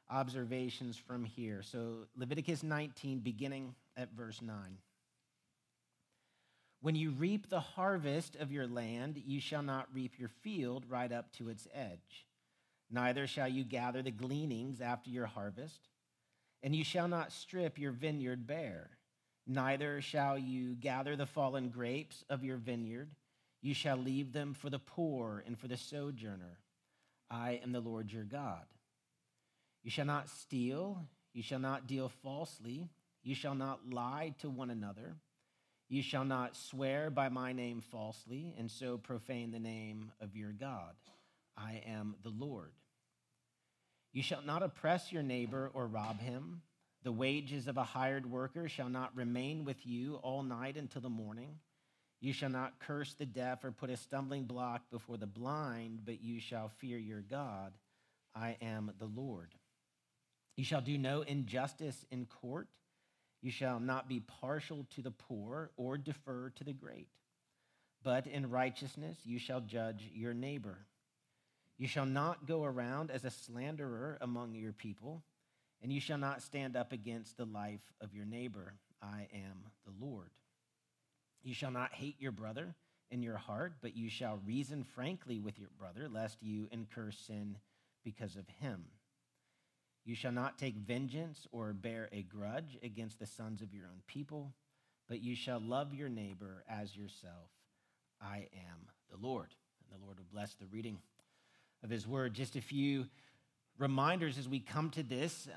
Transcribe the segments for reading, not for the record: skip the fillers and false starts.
observations from here. So Leviticus 19, beginning at verse 9. When you reap the harvest of your land, you shall not reap your field right up to its edge. Neither shall you gather the gleanings after your harvest, and you shall not strip your vineyard bare. Neither shall you gather the fallen grapes of your vineyard. You shall leave them for the poor and for the sojourner. I am the Lord your God. You shall not steal. You shall not deal falsely. You shall not lie to one another. You shall not swear by my name falsely, and so profane the name of your God. I am the Lord. You shall not oppress your neighbor or rob him. The wages of a hired worker shall not remain with you all night until the morning. You shall not curse the deaf or put a stumbling block before the blind, but you shall fear your God. I am the Lord. You shall do no injustice in court. You shall not be partial to the poor or defer to the great, but in righteousness you shall judge your neighbor. You shall not go around as a slanderer among your people, and you shall not stand up against the life of your neighbor. I am the Lord. You shall not hate your brother in your heart, but you shall reason frankly with your brother, lest you incur sin because of him. You shall not take vengeance or bear a grudge against the sons of your own people, but you shall love your neighbor as yourself. I am the Lord. And the Lord will bless the reading of his word. Just a few reminders as we come to this.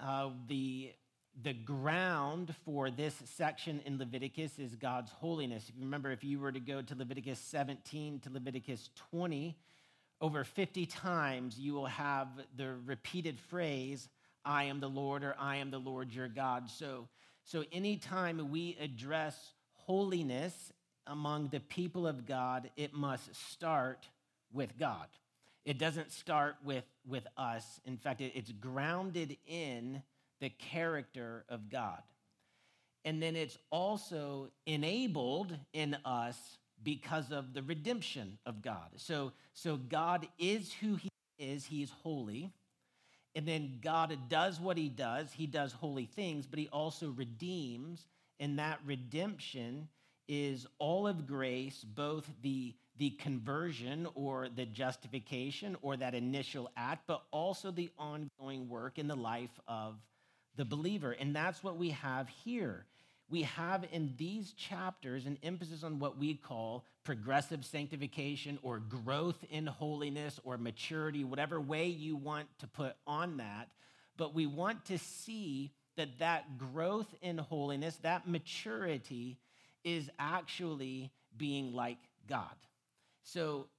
The ground for this section in Leviticus is God's holiness. If you remember, if you were to go to Leviticus 17 to Leviticus 20, over 50 times you will have the repeated phrase, I am the Lord, or I am the Lord your God. So anytime we address holiness among the people of God, it must start with God. It doesn't start with us. In fact, it's grounded in the character of God. And then it's also enabled in us because of the redemption of God. So God is who he is. He is holy. And then God does what he does. He does holy things, but he also redeems. And that redemption is all of grace, both the conversion or the justification or that initial act, but also the ongoing work in the life of the believer. And that's what we have here. We have in these chapters an emphasis on what we call progressive sanctification or growth in holiness or maturity, whatever way you want to put on that. But we want to see that growth in holiness, that maturity, is actually being like God. So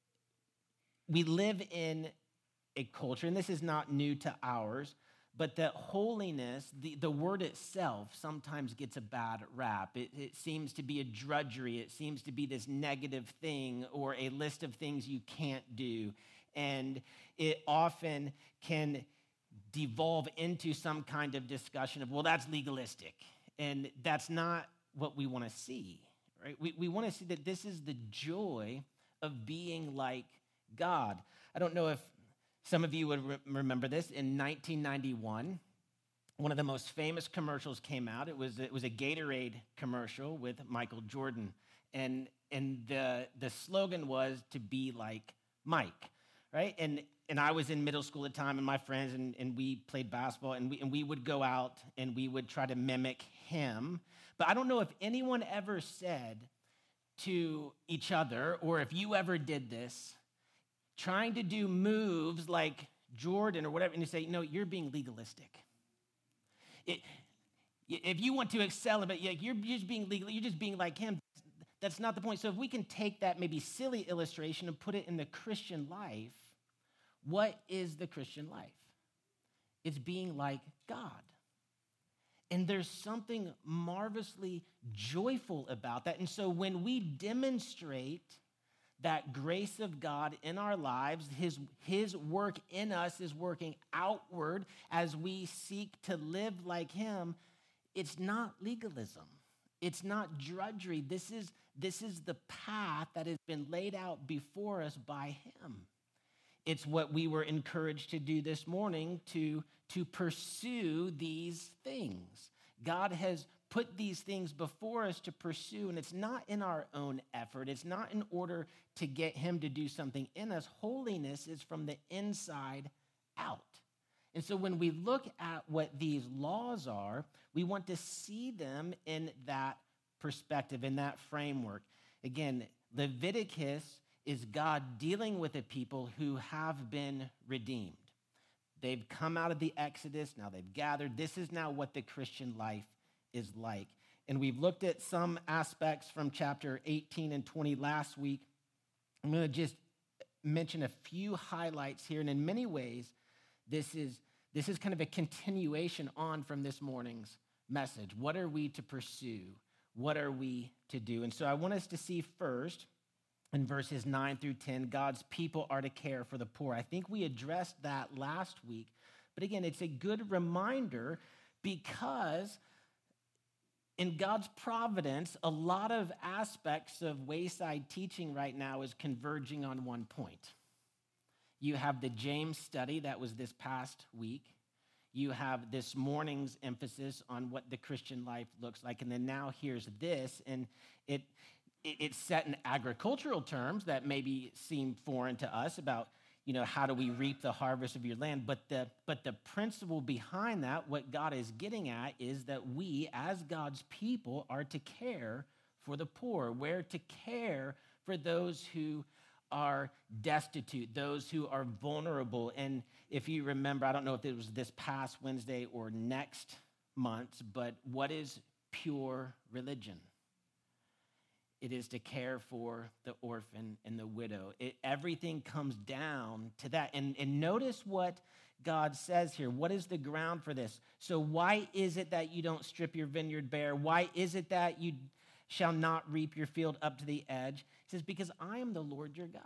we live in a culture, and this is not new to ours, but that holiness, the word itself sometimes gets a bad rap. It seems to be a drudgery. It seems to be this negative thing or a list of things you can't do. And it often can devolve into some kind of discussion of, well, that's legalistic. And that's not what we want to see, right? We want to see that this is the joy of being like God. I don't know if some of you would remember this. In 1991, one of the most famous commercials came out. It was a Gatorade commercial with Michael Jordan. And the slogan was to be like Mike, right? And I was in middle school at the time, and my friends, and we played basketball, and we would go out, and we would try to mimic him. But I don't know if anyone ever said to each other, or if you ever did this, trying to do moves like Jordan or whatever, and you say, no, you're being legalistic. If you want to excel, but you're just being legal, you're just being like him. That's not the point. So if we can take that maybe silly illustration and put it in the Christian life, what is the Christian life? It's being like God. And there's something marvelously joyful about that. And so when we demonstrate that grace of God in our lives, his work in us is working outward as we seek to live like him, it's not legalism. It's not drudgery. This is the path that has been laid out before us by him. It's what we were encouraged to do this morning, to pursue these things. God has put these things before us to pursue, and it's not in our own effort. It's not in order to get him to do something in us. Holiness is from the inside out. And so when we look at what these laws are, we want to see them in that perspective, in that framework. Again, Leviticus is God dealing with a people who have been redeemed. They've come out of the Exodus, now they've gathered. This is now what the Christian life is like. And we've looked at some aspects from chapter 18 and 20 last week. I'm going to just mention a few highlights here, and in many ways, this is kind of a continuation on from this morning's message. What are we to pursue? What are we to do? And so I want us to see first, in verses 9 through 10, God's people are to care for the poor. I think we addressed that last week. But again, it's a good reminder because in God's providence, a lot of aspects of Wayside teaching right now is converging on one point. You have the James study that was this past week. You have this morning's emphasis on what the Christian life looks like. And then now here's this, and it's set in agricultural terms that maybe seem foreign to us about, how do we reap the harvest of your land? But the principle behind that, what God is getting at, is that we, as God's people, are to care for the poor. We're to care for those who are destitute, those who are vulnerable. And if you remember, I don't know if it was this past Wednesday or next month, but what is pure religion? It is to care for the orphan and the widow. Everything comes down to that. And notice what God says here. What is the ground for this? So why is it that you don't strip your vineyard bare? Why is it that you shall not reap your field up to the edge? He says, because I am the Lord your God.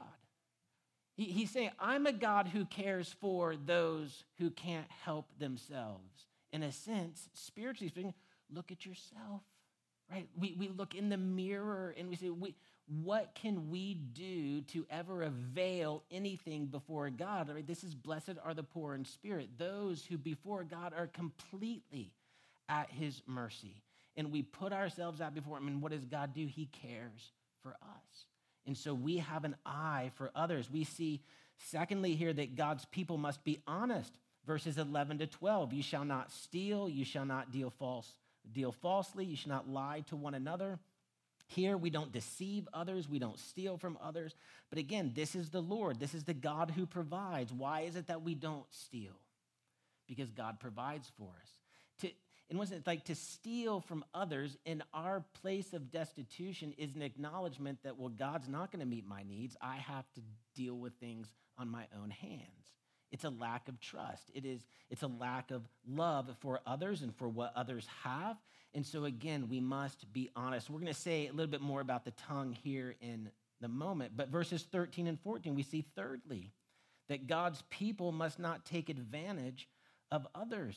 He's saying, I'm a God who cares for those who can't help themselves. In a sense, spiritually speaking, look at yourself. Right? We look in the mirror and we say, what can we do to ever avail anything before God? Right? This is blessed are the poor in spirit, those who before God are completely at his mercy. And we put ourselves out before him. And what does God do? He cares for us. And so we have an eye for others. We see, secondly, here that God's people must be honest. Verses 11 to 12, you shall not steal, you shall not deal falsely, you shall not lie to one another. Here, we don't deceive others, we don't steal from others. But again, this is the Lord, this is the God who provides. Why is it that we don't steal? Because God provides for us. And wasn't it like to steal from others in our place of destitution is an acknowledgement that, well, God's not going to meet my needs. I have to deal with things on my own hands. It's a lack of trust. It's a lack of love for others and for what others have. And so again, we must be honest. We're going to say a little bit more about the tongue here in the moment. But verses 13 and 14, we see thirdly, that God's people must not take advantage of others.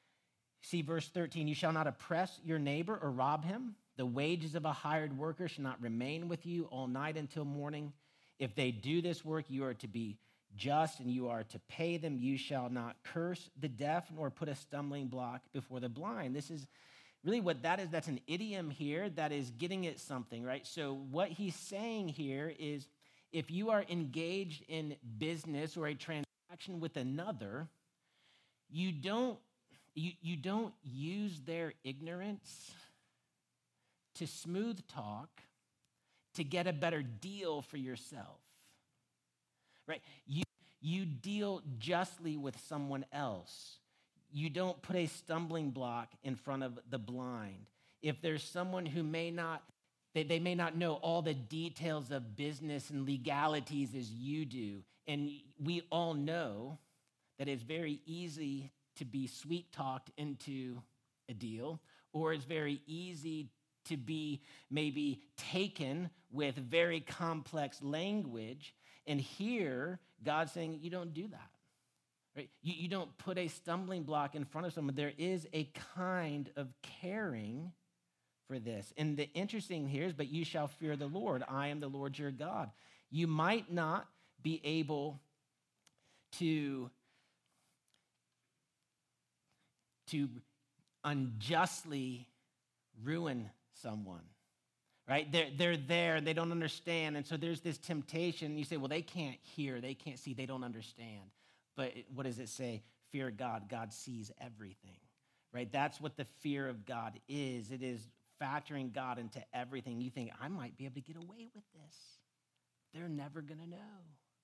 See verse 13, you shall not oppress your neighbor or rob him. The wages of a hired worker shall not remain with you all night until morning. If they do this work, you are to be just and you are to pay them. You shall not curse the deaf nor put a stumbling block before the blind. This is really what that is. That's an idiom here that is getting at something, right? So what he's saying here is if you are engaged in business or a transaction with another, you don't use their ignorance to smooth talk to get a better deal for yourself, right? You deal justly with someone else. You don't put a stumbling block in front of the blind. If there's someone who they may not know all the details of business and legalities as you do, and we all know that it's very easy to be sweet-talked into a deal, or it's very easy to be maybe taken with very complex language. And here, God's saying, you don't do that. Right? You don't put a stumbling block in front of someone. There is a kind of caring for this. And the interesting here is, but you shall fear the Lord. I am the Lord your God. You might not be able to unjustly ruin someone, right? They're there, they don't understand, and so there's this temptation. You say, well, they can't hear, they can't see, they don't understand. But what does it say? Fear God. God sees everything, right? That's what the fear of God is. It is factoring God into everything. You think, I might be able to get away with this. They're never going to know.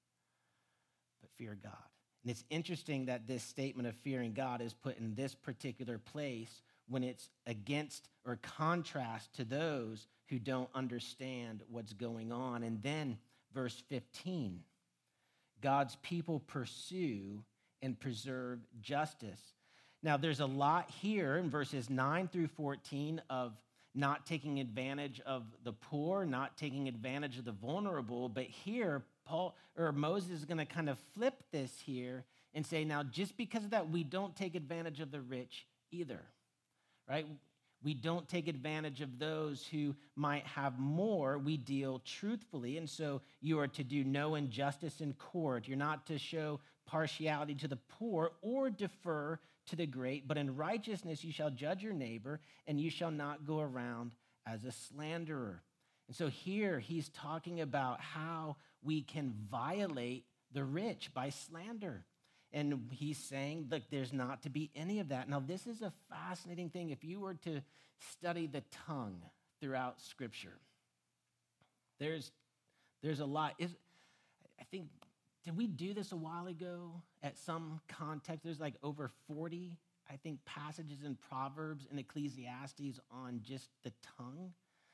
But fear God. And it's interesting that this statement of fearing God is put in this particular place when it's against or contrast to those who don't understand what's going on. And then verse 15, God's people pursue and preserve justice. Now, there's a lot here in verses 9 through 14 of not taking advantage of the poor, not taking advantage of the vulnerable. But here, Moses is going to kind of flip this here and say, now, just because of that, we don't take advantage of the rich either, right? We don't take advantage of those who might have more. We deal truthfully. And so you are to do no injustice in court. You're not to show partiality to the poor or defer to the great, but in righteousness you shall judge your neighbor, and you shall not go around as a slanderer. And so here he's talking about how we can violate the rich by slander. And he's saying, look, there's not to be any of that. Now, this is a fascinating thing. If you were to study the tongue throughout Scripture, there's a lot. I think, did we do this a while ago at some context? There's like over 40, I think, passages in Proverbs and Ecclesiastes on just the tongue.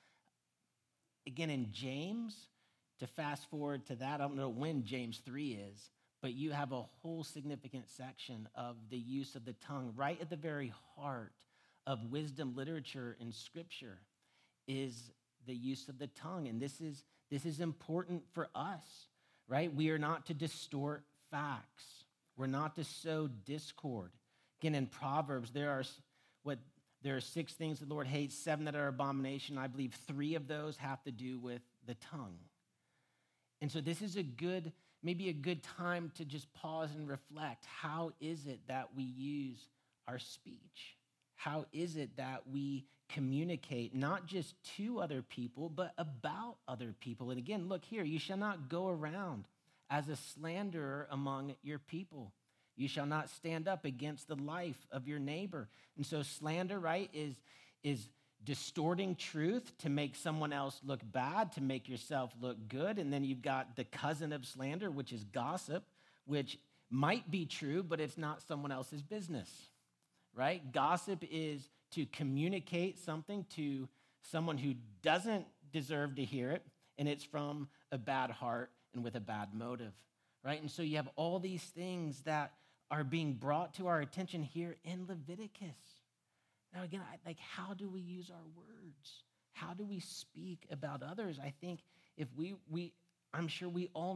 Again, in James, to fast forward to that, I don't know when James 3 is, but you have a whole significant section of the use of the tongue. Right at the very heart of wisdom literature in Scripture is the use of the tongue. And this is important for us, right? We are not to distort facts. We're not to sow discord. Again, in Proverbs, there are 6 things the Lord hates, 7 that are abomination. I believe 3 of those have to do with the tongue. And so this is maybe a good time to just pause and reflect. How is it that we use our speech? How is it that we communicate not just to other people, but about other people? And again, look here, you shall not go around as a slanderer among your people. You shall not stand up against the life of your neighbor. And so slander, right, is distorting truth to make someone else look bad, to make yourself look good. And then you've got the cousin of slander, which is gossip, which might be true, but it's not someone else's business, right? Gossip is to communicate something to someone who doesn't deserve to hear it, and it's from a bad heart and with a bad motive, right? And so you have all these things that are being brought to our attention here in Leviticus. Now, again, how do we use our words? How do we speak about others? I think if I'm sure we all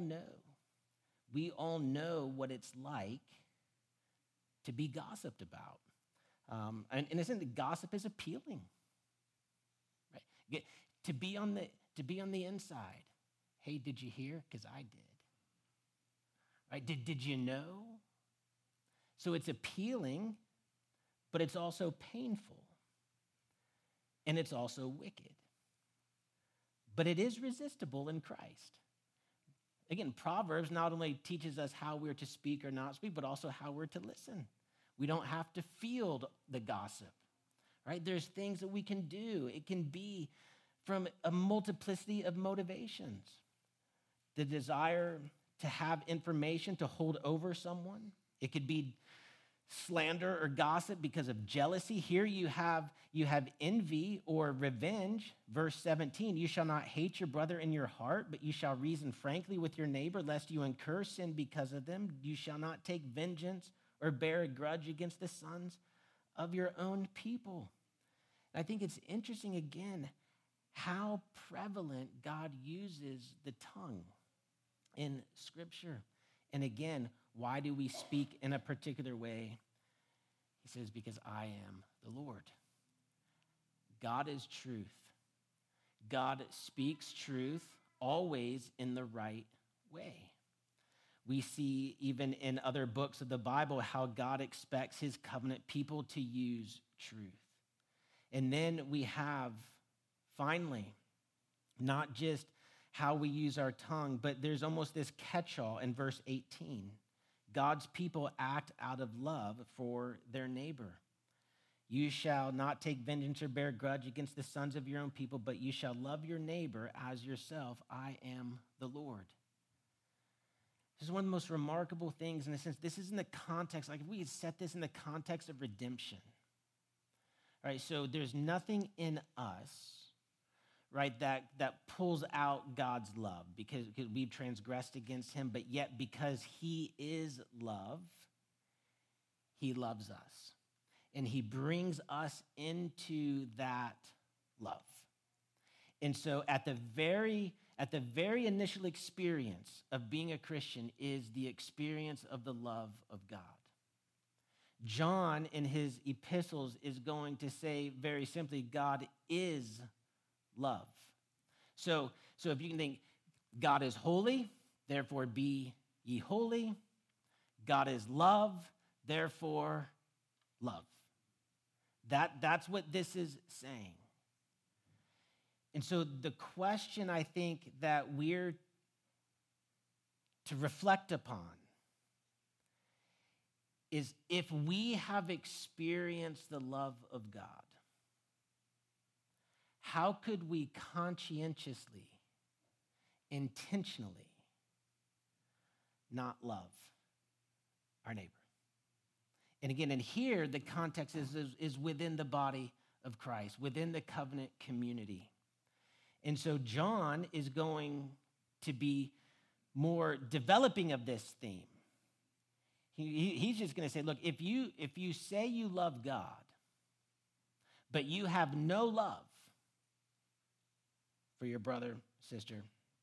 know what it's like to be gossiped about. And isn't gossip is appealing, right? To be on the inside. Hey, did you hear? Because I did. Right? Did you know? So it's appealing, but it's also painful, and it's also wicked. But it is resistible in Christ. Again, Proverbs not only teaches us how we're to speak or not speak, but also how we're to listen. We don't have to field the gossip, right? There's things that we can do. It can be from a multiplicity of motivations. The desire to have information to hold over someone. It could be slander or gossip because of jealousy. Here you have envy or revenge. Verse 17, you shall not hate your brother in your heart, but you shall reason frankly with your neighbor, lest you incur sin because of them. You shall not take vengeance or bear a grudge against the sons of your own people. And I think it's interesting, again, how prevalent God uses the tongue in Scripture. And again, why do we speak in a particular way? He says, because I am the Lord. God is truth. God speaks truth always in the right way. We see even in other books of the Bible how God expects his covenant people to use truth. And then we have, finally, not just how we use our tongue, but there's almost this catch-all in verse 18. God's people act out of love for their neighbor. You shall not take vengeance or bear grudge against the sons of your own people, but you shall love your neighbor as yourself. I am the Lord. This is one of the most remarkable things in a sense. This is in the context, like if we had set this in the context of redemption. Right, so there's nothing in us, right, that pulls out God's love because we've transgressed against him, but yet because he is love, he loves us. And he brings us into that love. And so at the very initial experience of being a Christian is the experience of the love of God. John, in his epistles, is going to say very simply, God is love. So if you can think, God is holy, therefore be ye holy. God is love, therefore love. That's what this is saying. And so the question I think that we're to reflect upon is if we have experienced the love of God, how could we conscientiously, intentionally not love our neighbor? And again, and here the context is within the body of Christ, within the covenant community. And so John is going to be more developing of this theme. He's just going to say, look, if you say you love God, but you have no love for your brother, sister,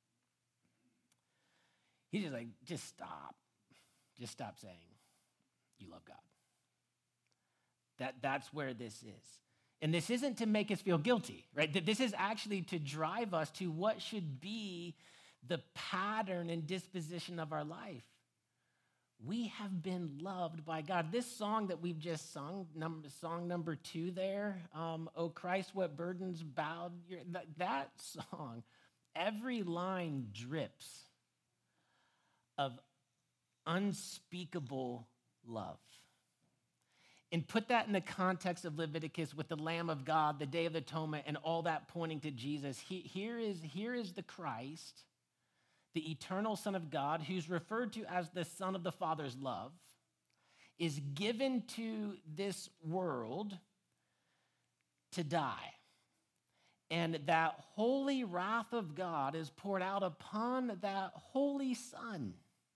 he's just like, just stop. Just stop saying you love God. That's where this is. And this isn't to make us feel guilty, right? This is actually to drive us to what should be the pattern and disposition of our life. We have been loved by God. This song that we've just sung, song number 2 there, Oh Christ, what burdens bowed, that song, every line drips of unspeakable love. And put that in the context of Leviticus with the Lamb of God, the Day of Atonement, and all that pointing to Jesus. Here is the Christ, the eternal Son of God, who's referred to as the Son of the Father's love, is given to this world to die. And that holy wrath of God is poured out upon that holy Son,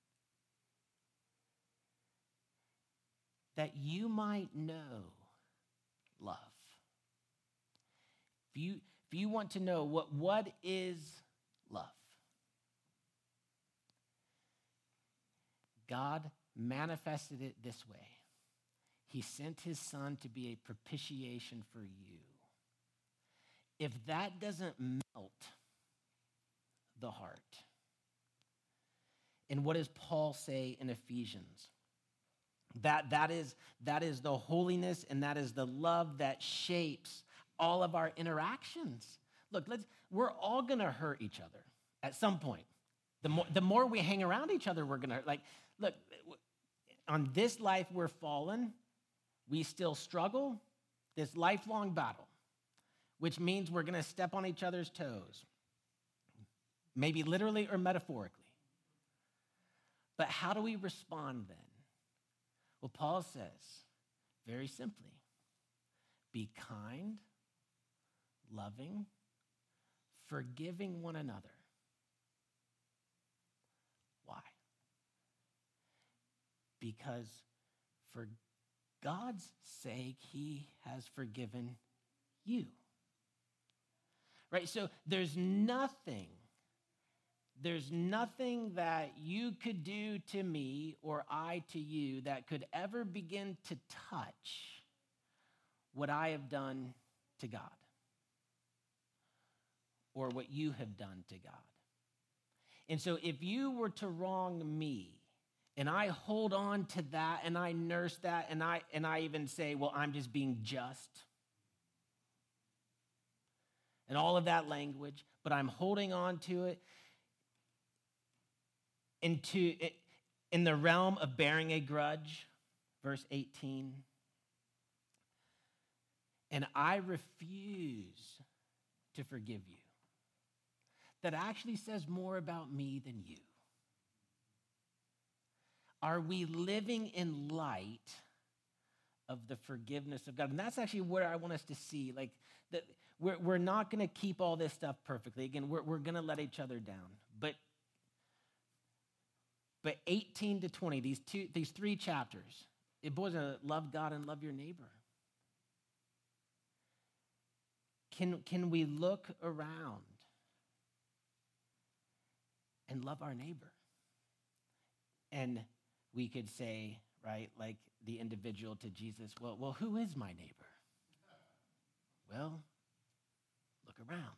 that you might know love. If you want to know what is love, God manifested it this way. He sent his Son to be a propitiation for you. If that doesn't melt the heart, and what does Paul say in Ephesians? That is the holiness and that is the love that shapes all of our interactions. Look, we're all going to hurt each other at some point. The more we hang around each other, we're going to hurt. Look, on this life we're fallen. We still struggle. This lifelong battle, which means we're going to step on each other's toes, maybe literally or metaphorically. But how do we respond then? Well, Paul says, very simply, be kind, loving, forgiving one another. Why? Because for God's sake, he has forgiven you. Right? So there's nothing that you could do to me or I to you that could ever begin to touch what I have done to God or what you have done to God. And so if you were to wrong me And I hold on to that and I nurse that and I even say, well, I'm just being just. And all of that language, but I'm holding on to it in the realm of bearing a grudge, verse 18. And I refuse to forgive you. That actually says more about me than you. Are we living in light of the forgiveness of God? And that's actually where I want us to see, like, that we're not going to keep all this stuff perfectly. Again, we're going to let each other down. But 18 to 20, these three chapters, it boils down to love God and love your neighbor. Can we look around and love our neighbor? And we could say, right, like the individual to Jesus, well, who is my neighbor? Well, look around,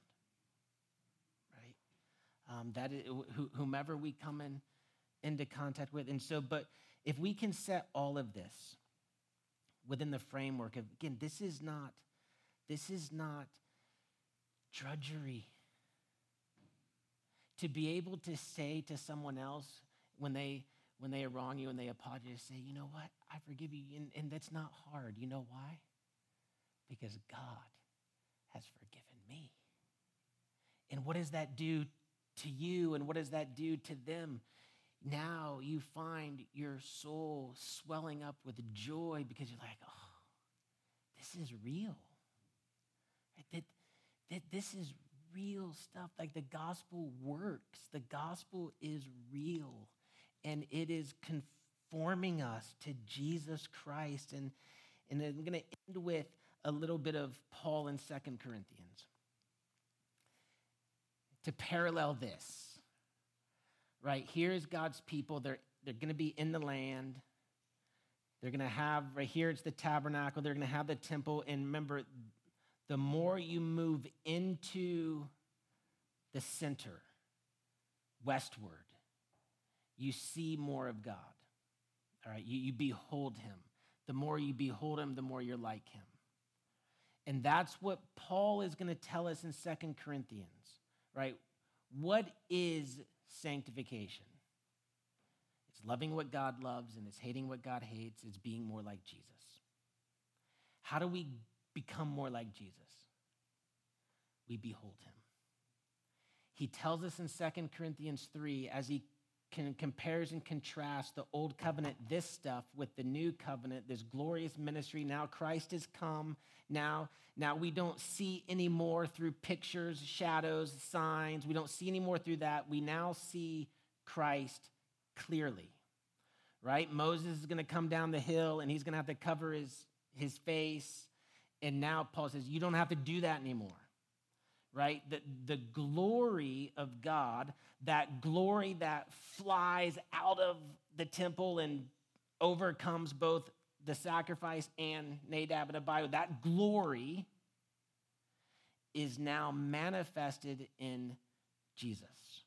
right? That is, whomever we come into contact with. And so, but if we can set all of this within the framework of, again, this is not drudgery. To be able to say to someone else when they wrong you and they apologize, say, you know what, I forgive you. And that's not hard. You know why? Because God has forgiven me. And what does that do to you? And what does that do to them? Now you find your soul swelling up with joy because you're like, oh, this is real. This is real stuff. Like the gospel works. The gospel is real. And it is conforming us to Jesus Christ. And I'm going to end with a little bit of Paul in 2 Corinthians to parallel this. Right, here's God's people. They're going to be in the land. They're going to have, right here it's the tabernacle. They're going to have the temple. And remember, the more you move into the center, westward, you see more of God. All right, you behold him. The more you behold him, the more you're like him. And that's what Paul is going to tell us in 2 Corinthians, right? What is sanctification? It's loving what God loves and it's hating what God hates. It's being more like Jesus. How do we become more like Jesus? We behold him. He tells us in 2 Corinthians 3, as he compares and contrasts the old covenant, this stuff, with the new covenant, this glorious ministry. Now Christ has come. Now we don't see anymore through pictures, shadows, signs. We don't see anymore through that. We now see Christ clearly, right? Moses is going to come down the hill and he's going to have to cover his face. And now Paul says, you don't have to do that anymore. Right? The glory of God, that glory that flies out of the temple and overcomes both the sacrifice and Nadab and Abihu, that glory is now manifested in Jesus.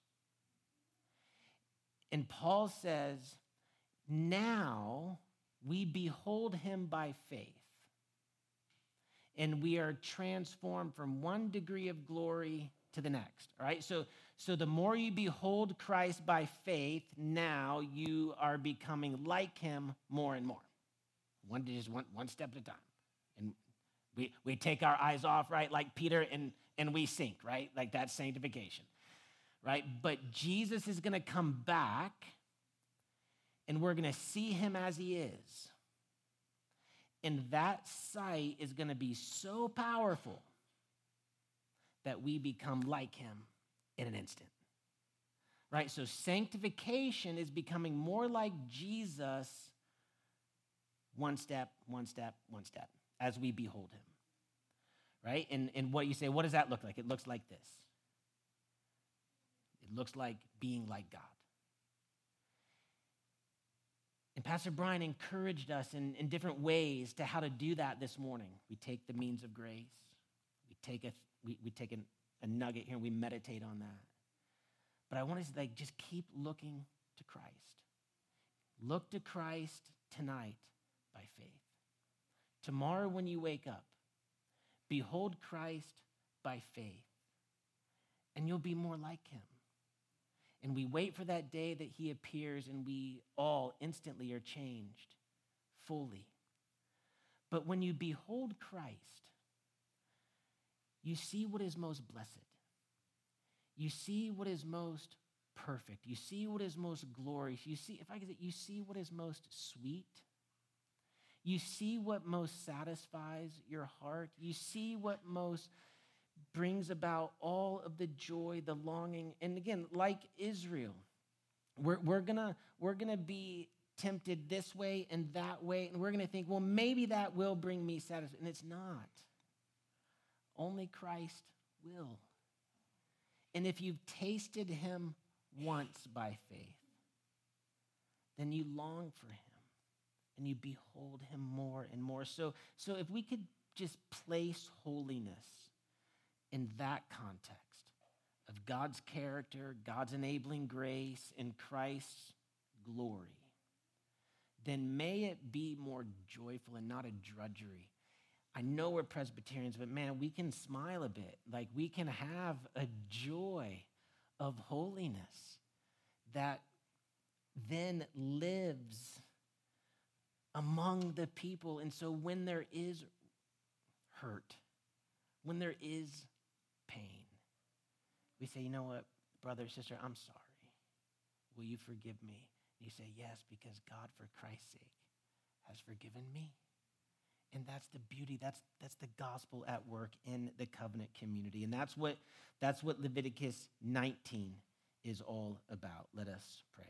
And Paul says, now we behold him by faith. And we are transformed from one degree of glory to the next, all right? So the more you behold Christ by faith, now you are becoming like him more and more. One step at a time. And we take our eyes off, right, like Peter, and we sink, right? Like that's sanctification, right? But Jesus is going to come back, and we're going to see him as he is. And that sight is going to be so powerful that we become like him in an instant. Right? So sanctification is becoming more like Jesus one step, as we behold him. Right? And what you say, what does that look like? It looks like this. It looks like being like God. And Pastor Brian encouraged us in different ways to how to do that this morning. We take the means of grace. We take a nugget here and we meditate on that. But I want us to just keep looking to Christ. Look to Christ tonight by faith. Tomorrow when you wake up, behold Christ by faith, and you'll be more like him. And we wait for that day that he appears, and we all instantly are changed fully. But when you behold Christ, you see what is most blessed. You see what is most perfect. You see what is most glorious. You see, if I could say, you see what is most sweet. You see what most satisfies your heart. You see what most brings about all of the joy, the longing. And again, like Israel, we're gonna be tempted this way and that way, and we're gonna think, well, maybe that will bring me satisfaction. And it's not. Only Christ will. And if you've tasted him once by faith, then you long for him and you behold him more and more. So if we could just place holiness in that context of God's character, God's enabling grace, and Christ's glory, then may it be more joyful and not a drudgery. I know we're Presbyterians, but man, we can smile a bit. Like we can have a joy of holiness that then lives among the people. And so when there is hurt, when there is pain, we say, you know what, brother, sister, I'm sorry. Will you forgive me? And you say, yes, because God, for Christ's sake, has forgiven me. And that's the beauty, that's the gospel at work in the covenant community. And that's what Leviticus 19 is all about. Let us pray.